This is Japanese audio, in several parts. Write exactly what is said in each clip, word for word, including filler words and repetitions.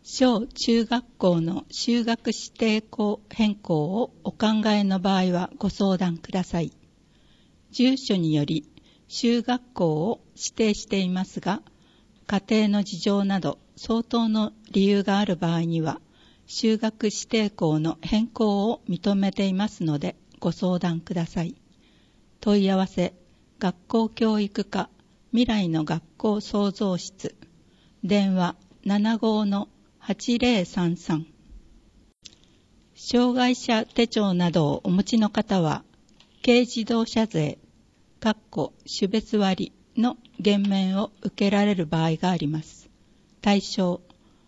小中学校の就学指定校変更をお考えの場合はご相談ください。住所により就学校を指定していますが、家庭の事情など相当の理由がある場合には、就学指定校の変更を認めていますのでご相談ください。問い合わせ、学校教育課未来の学校創造室、電話 ななご のはちぜろさんさん。障害者手帳などをお持ちの方は、軽自動車税、種別割の減免を受けられる場合があります。対象、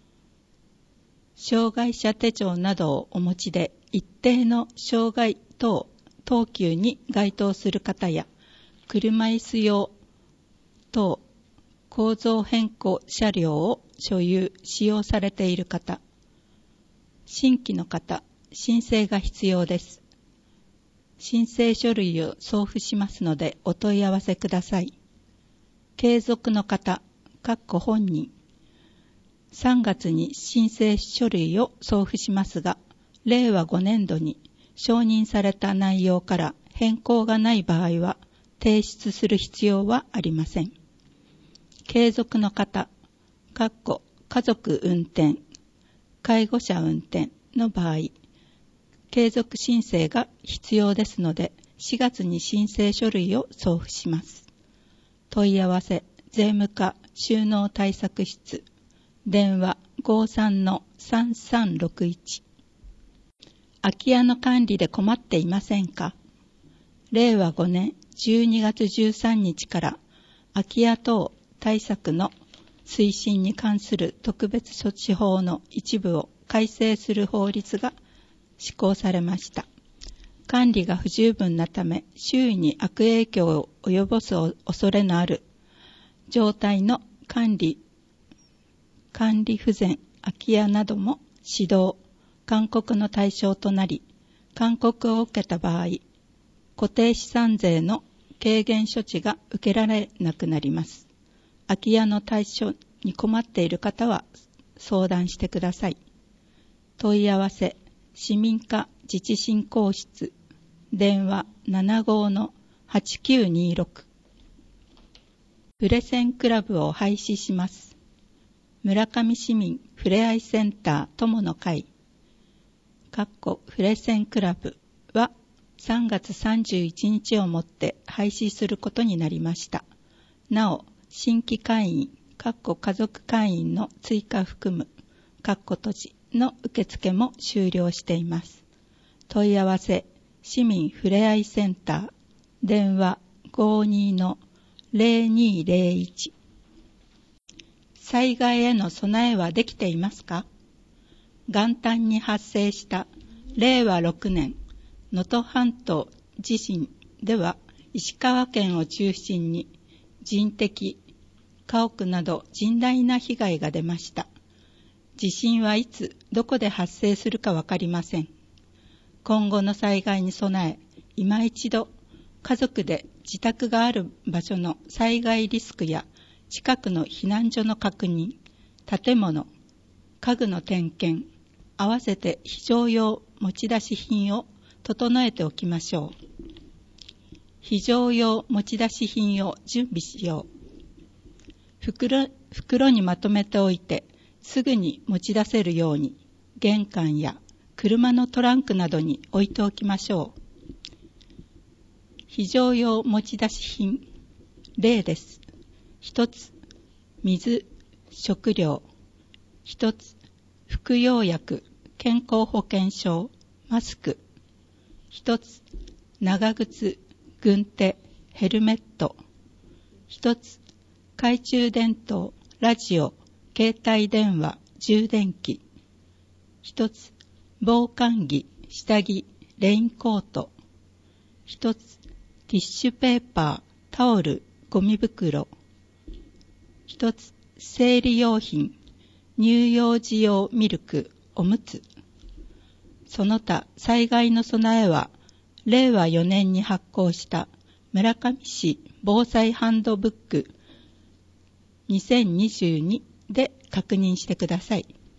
障害者手帳などをお持ちで一定の障害等等級に該当する方や、車椅子用等構造変更車両を所有使用されている方、新規の方、申請が必要です。申請書類を送付しますのでお問い合わせください。継続の方、本人、さんがつに申請書類を送付しますが、れいわごねんどに承認された内容から変更がない場合は提出する必要はありません。継続の方、家族運転、介護者運転の場合、継続申請が必要ですので、しがつに申請書類を送付します。問い合わせ、税務課収納対策室、電話 ごさんのさんさんろくいち。空き家の管理で困っていませんか？れいわごねんじゅうにがつじゅうさんにちから空き家等対策の推進に関する特別措置法の一部を改正する法律が施行されました。管理が不十分なため、周囲に悪影響を及ぼす恐れのある状態の管理、管理不全、空き家なども指導、勧告の対象となり、勧告を受けた場合、固定資産税の軽減処置が受けられなくなります。空き家の対処に困っている方は相談してください。問い合わせ、市民課自治振興室、電話 ななご のはちきゅうにろく。プレセンクラブを廃止します。村上市民ふれあいセンター友の会、プレセンクラブはさんがつさんじゅういちにちをもって廃止することになりました。なお、新規会員、家族会員の追加含む、閉じの受付も終了しています。問い合わせ、市民ふれあいセンター、電話 ごに のぜろにぜろいち。災害への備えはできていますか？元旦に発生したれいわろくねん能登半島地震では、石川県を中心に人的、家屋など甚大な被害が出ました。地震はいつ、どこで発生するかわかりません。今後の災害に備え、今一度、家族で自宅がある場所の災害リスクや近くの避難所の確認、建物、家具の点検、合わせて非常用持ち出し品を整えておきましょう。非常用持ち出し品を準備しよう。袋、袋にまとめておいて、すぐに持ち出せるように、玄関や車のトランクなどに置いておきましょう。非常用持ち出し品、例です。一つ、水、食料。一つ、服用薬、健康保険証、マスク。一つ、長靴、軍手、ヘルメット。一つ、懐中電灯、ラジオ、携帯電話、充電器。一つ、防寒着、下着、レインコート。一つ、ティッシュペーパー、タオル、ゴミ袋。一つ、生理用品、乳幼児用ミルク、おむつ。その他、災害の備えは、れいわよねんに発行した村上市防災ハンドブックにせんにじゅうにで確認してください。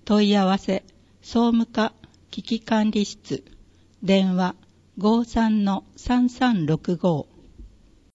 問い合わせ総務課危機管理室、電話 ごーさんのさんさんろくご